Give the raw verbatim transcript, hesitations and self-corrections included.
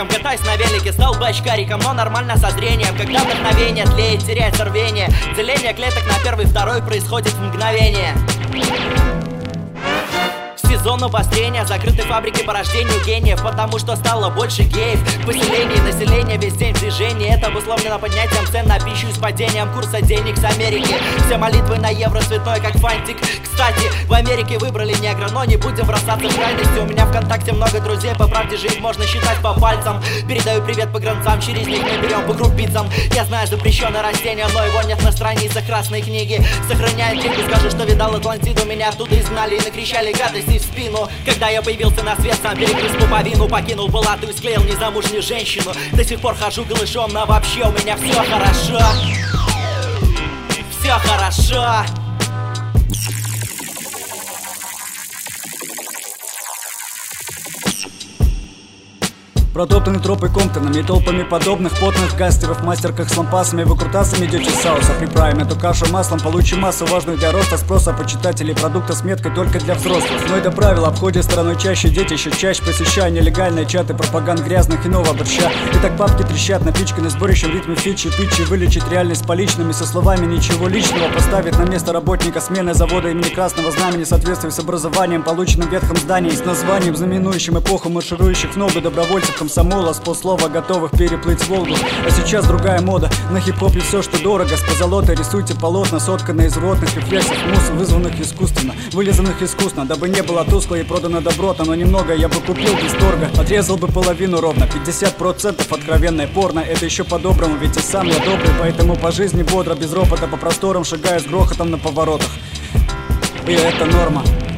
шариком, катаюсь на велике, стал бачкариком, но нормально со зрением. Когда вдохновение тлеет, теряется рвение. Деление клеток на первый, второй происходит в мгновение. Сезон обострения, закрыты фабрики по рождению гениев, потому что стало больше геев. Поселение, население, весь день в движении. Это обусловлено поднятием цен на пищу и с падением курса денег с Америки. Все молитвы на евро цветной, как фантик. Кстати, в Америке выбрали негра, но не будем бросаться в крайности. У меня ВКонтакте много друзей, по правде жить можно считать по пальцам. Передаю привет погранцам, через них мы берем по крупицам. Я знаю запрещенное растение, но его нет на страницах красной книги. Сохраняю книгу, скажу, что видал Атлантиду. Меня оттуда изгнали и накричали гадости в спину. Когда я появился на свет, сам перегрыз пуповину, покинул палату и склеил незамужнюю женщину. До сих пор хожу голышом, но вообще у меня все хорошо. Все хорошо. Протоптаны тропы Комптонами и толпами подобных потных гастеров в мастерках с лампасами, выкрутасами идете сауса. Приправим эту кашу маслом, получим массу важную для роста спроса почитателей продукта с меткой только для взрослых. Но это правило обходят стороной чаще, дети еще чаще посещая нелегальные чаты пропаганд грязных и нового борща. И так папки трещат, напичканы сборищем ритме фичи, питчи, вылечить реальность поличными со словами ничего личного, поставить на место работника смены завода имени Красного Знамени в соответствии с образованием, полученным в ветхом здании, с названием, знаменующим эпоху марширующих в ногу добровольцев комсомола, с полслова готовых переплыть Волгу. А сейчас другая мода, на хип-хопе все, что дорого. С позолотой рисуйте полотна, сотканные из ротных рефлексов, мусс, вызванных искусственно, вылизанных искусно, дабы не было тускло и продано доброта. Но немного я бы купил без торга, отрезал бы половину ровно. Пятьдесят процентов откровенное порно, это еще по-доброму, ведь и сам я добрый, поэтому по жизни бодро, без ропота, по просторам шагаю с грохотом на поворотах. И это норма.